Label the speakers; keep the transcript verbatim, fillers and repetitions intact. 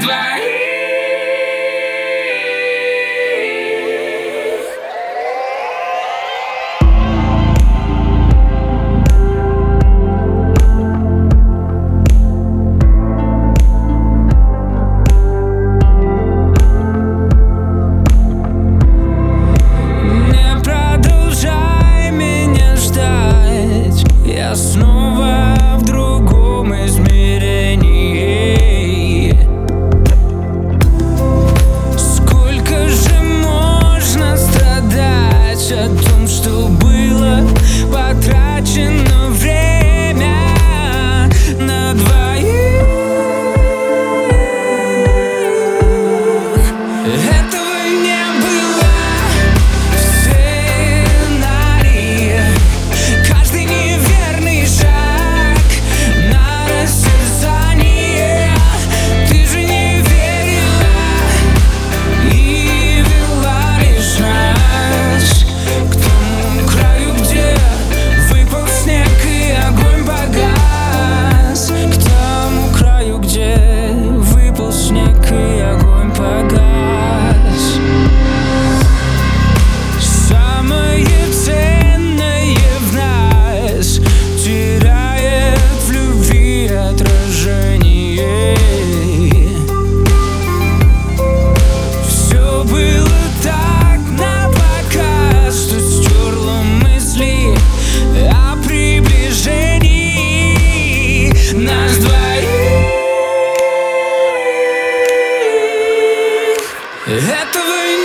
Speaker 1: двоих. Я снова в другом измерении. Сколько же можно страдать о том, что было потрачено время на двоих? Этого не было в сценарии. Каждый неверный шаг на растерзание. Ты же не верила и вела лишь нас к тому краю, где выпал снег и огонь погас. К тому краю, где выпал снег и огонь погас. Самое ценное в нас теряет в любви отражение. Все было так напоказ, что стерло мысли о приближении нас двоих. Этого